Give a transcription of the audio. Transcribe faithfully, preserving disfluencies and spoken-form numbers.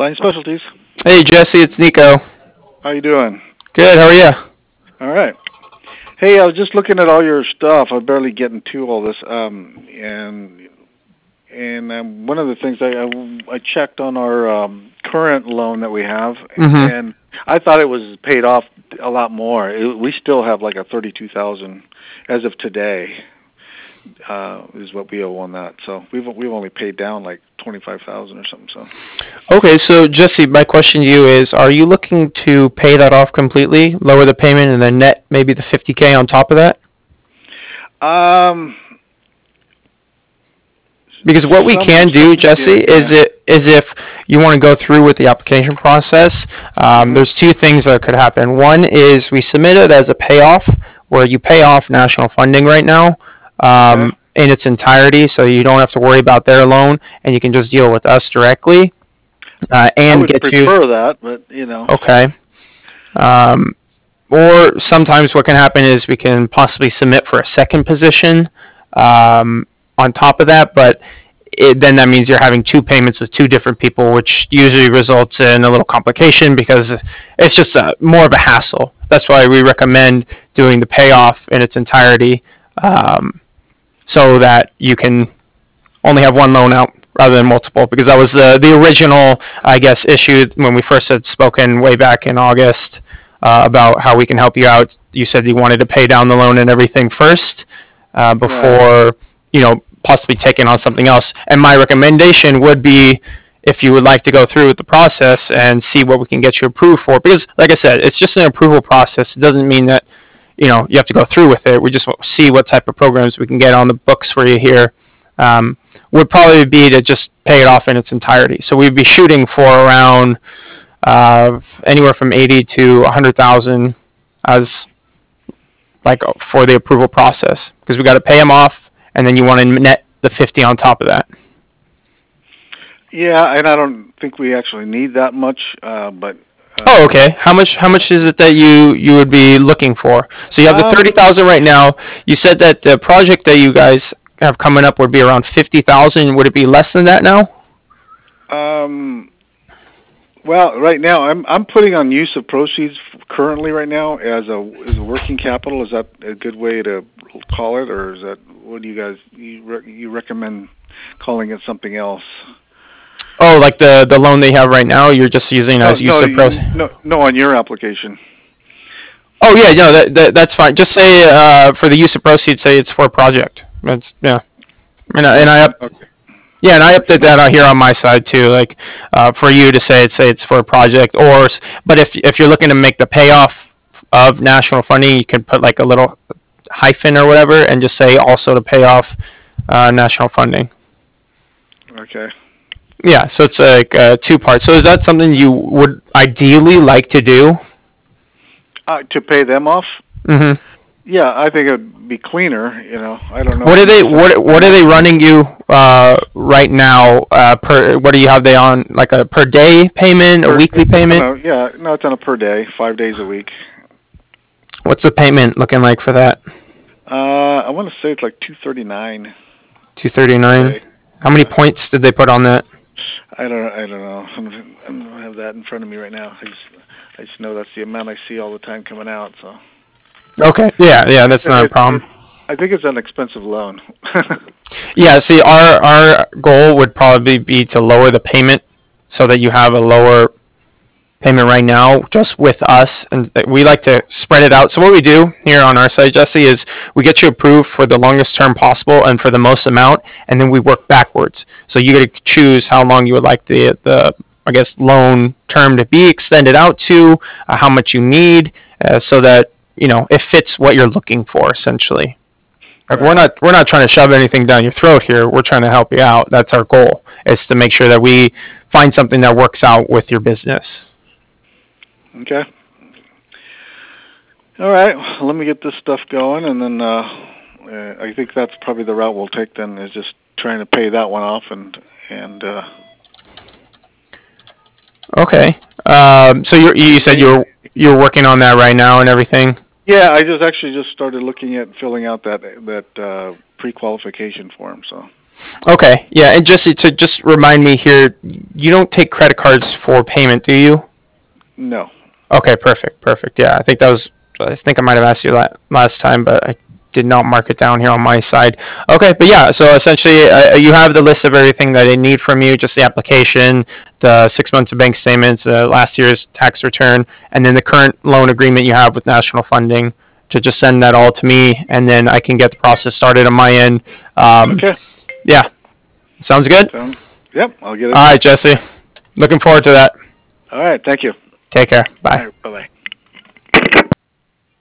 Flying Specialties. Hey Jesse, it's Nico. How you doing? Good, how are you? All right. Hey, I was just looking at all your stuff. I'm barely getting to all this. Um, and and um, one of the things I, I, I checked on our um, current loan that we have, Mm-hmm. and I thought it was paid off a lot more. It, we still have like a thirty-two thousand as of today. Uh, is what we owe on that. So we've we've only paid down like twenty-five thousand or something. So. Okay, so Jesse, my question to you is, are you looking to pay that off completely, lower the payment, and then net maybe the fifty K on top of that? Um, Because what we some can do, some Jesse, did, is yeah. it is if you want to go through with the application process, um, Mhm. there's two things that could happen. One is we submit it as a payoff, where you pay off national funding right now Okay. um, in its entirety, so you don't have to worry about their loan, and you can just deal with us directly uh, I and would get you. prefer that, but you know. Okay. Um, or sometimes what can happen is we can possibly submit for a second position um, on top of that, but it, then that means you're having two payments with two different people, which usually results in a little complication because it's just a, more of a hassle. That's why we recommend doing the payoff in its entirety um, so that you can only have one loan out rather than multiple, because that was the the original, I guess, issue when we first had spoken way back in August uh, about how we can help you out. You said you wanted to pay down the loan and everything first uh, Right. before, you know, possibly taking on something else. And my recommendation would be, if you would like to go through with the process and see what we can get you approved for, because like I said, it's just an approval process. It doesn't mean that, you know, you have to go through with it. We just want to see what type of programs we can get on the books for you here. Um, would probably be to just pay it off in its entirety. So we'd be shooting for around uh, anywhere from eighty to a hundred thousand as like for the approval process, because we got to pay them off, and then you want to net the fifty on top of that. Yeah, and I don't think we actually need that much, uh, but Oh, um, okay. How much? How much is it that you you would be looking for? So you have the thirty um, thousand right now. You said that the project that you guys have coming up would be around fifty thousand. Would it be less than that now? um, well, right now I'm I'm putting on use of proceeds currently right now as a as a working capital. Is that a good way to call it, or is that what do you guys you re- you recommend calling it something else? Oh, like the the loan they have right now, you're just using No, as use no, of pros. you- no, no. On your application. Oh yeah, no, that, that that's fine. Just say uh, for the use of proceeds, say it's for a project. That's yeah, and I, and I Okay, up okay. yeah, and I update that out here on my side too. Like uh, for you to say it, say it's for a project, or but if if you're looking to make the payoff of national funding, you can put like a little hyphen or whatever, and just say also to pay off uh, national funding. Okay. Yeah, so it's like uh, two parts. So is that something you would ideally like to do? Uh, to pay them off? Mm-hmm. Yeah, I think it'd be cleaner. You know, I don't know What how are much they that what what are they financially. running you uh, right now uh, per what do you have they on like a per day payment, a Per, weekly it's on payment? a yeah, no, it's on a per day, five days a week. What's the payment looking like for that? Uh, I want to say it's like two thirty nine two thirty-nine. today. How many Yeah, points did they put on that? I don't I don't know. I'm, I don't have that in front of me right now. I just I just know that's the amount I see all the time coming out. So Okay. Yeah, yeah, it, that's not a it, problem. it I think it's an expensive loan. Yeah, see our our goal would probably be to lower the payment so that you have a lower payment right now just with us, and we like to spread it out. So what we do here on our side, Jesse, is we get you approved for the longest term possible and for the most amount, and then we work backwards. So you get to choose how long you would like the the I guess loan term to be extended out to, uh, how much you need, uh, so that you know it fits what you're looking for essentially. Like we're Right. not we're not trying to shove anything down your throat here. We're trying to help you out. That's our goal, is to make sure that we find something that works out with your business. Okay. All right. Well, let me get this stuff going, and then uh, uh, I think that's probably the route we'll take. Then is just trying to pay that one off, and and uh, Okay. Um, so you you said any, you're you're working on that right now and everything. yeah, I just actually just started looking at filling out that that uh, pre-qualification form. So Okay, yeah, and just to just remind me here, you don't take credit cards for payment, do you? No. Okay, perfect, perfect. Yeah, I think that was. I think I might have asked you la- last time, but I did not mark it down here on my side. Okay, but yeah, so essentially, uh, you have the list of everything that I need from you, just the application, the six months of bank statements, uh, last year's tax return, and then the current loan agreement you have with National Funding. To just send that all to me, and then I can get the process started on my end. Um, Okay. yeah, sounds good. Sounds. Yep. I'll get it. All right, Jesse. Looking forward to that. All right. Thank you. Take care. All Bye. right. Bye bye.